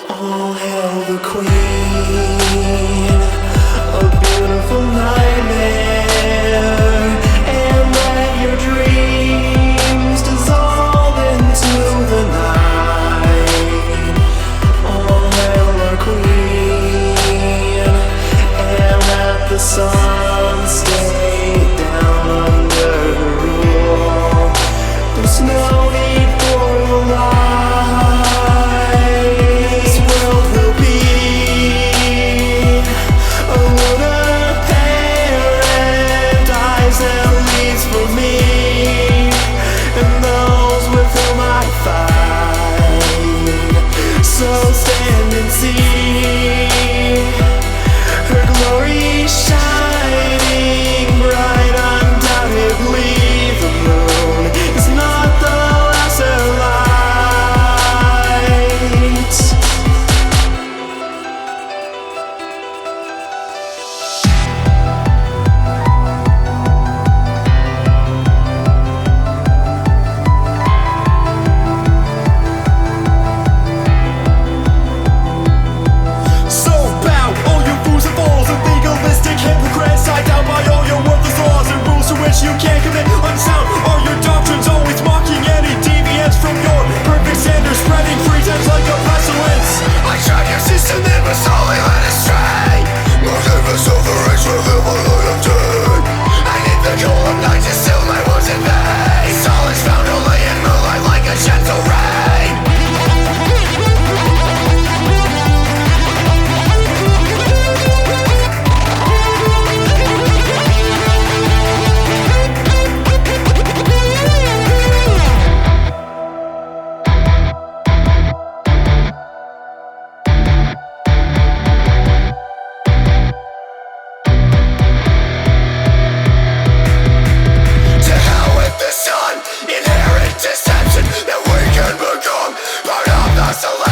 All hail the Queen, a beautiful nightmare, and let your dreams dissolve into the night. All hail our Queen, and let the sun stay down under her rule. There's no need for your lies. So stand and see her glory shining bright. Undoubtedly the moon is not the lesser light. You can't commit unsound. Are your doctrines always mocking any deviance from your perfect standard, spreading pretense like a pestilence? I tried your system that was solely led astray. Motives of the rage will live my loyalty. I need the cool of night to still my wounds in vain. Solace found only in moonlight like a gentle rain. Inherent deception that we can become part of the solution.